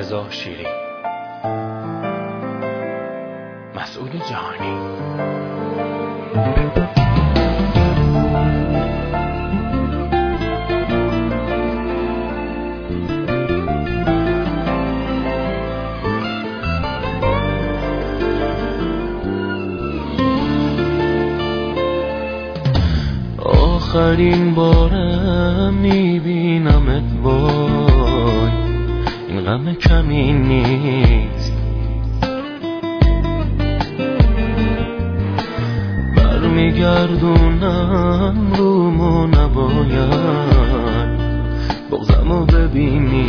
رضا شیری، مسعود جهانی. آخرین بارم میبینمت، وای این غم کمی نیست. برمیگردونم رومو، نباید بغضمو ببینی.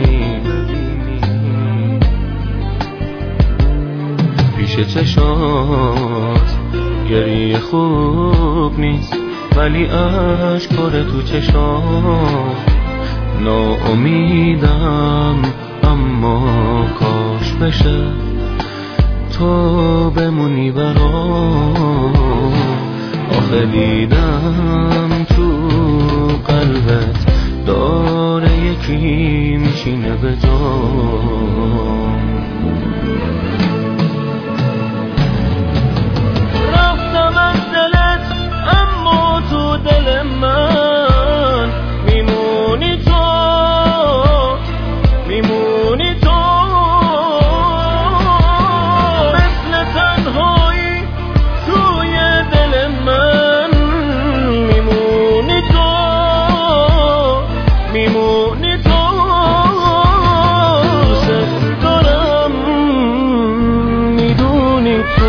پیش چشات گریه خوب نیست، ولی عشق پره تو چشام. ناامیدم اما کاش بشه تو بمونی برام. آخه دیدم تو قلبت داره یکی میشینه به جام. رفتم از دلت اما تو دل من میمونی تو، میمونی تو. مثل تنهایی توی دل من میمونی تو، میمونی تو. دوست دارم میدونی تو.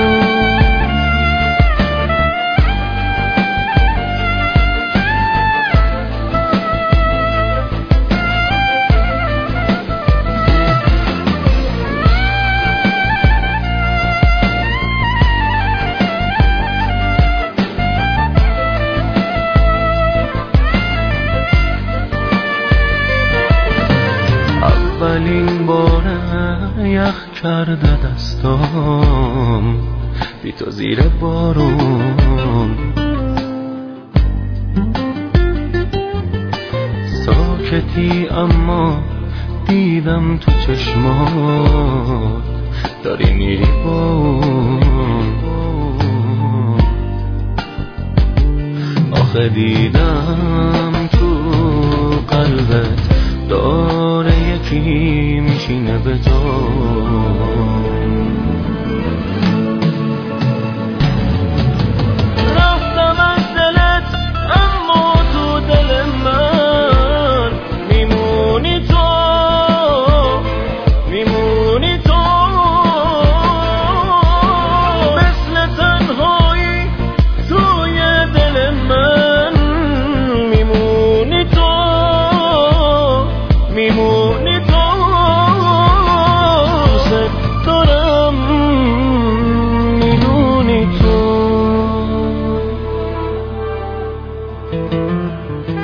اولین بار یخ کرده دستام بی تو زیر بارون. ساکتی اما دیدم تو چشمات داری میری بون. آخه دیدم تو قلبت داره یکی میشینه به جام. رفتم از دلت اما تو دل من میمونی تو، میمونی تو. مثل تنهایی توی دل من میمونی تو، میمونی تو. دوست دارم میدونی تو.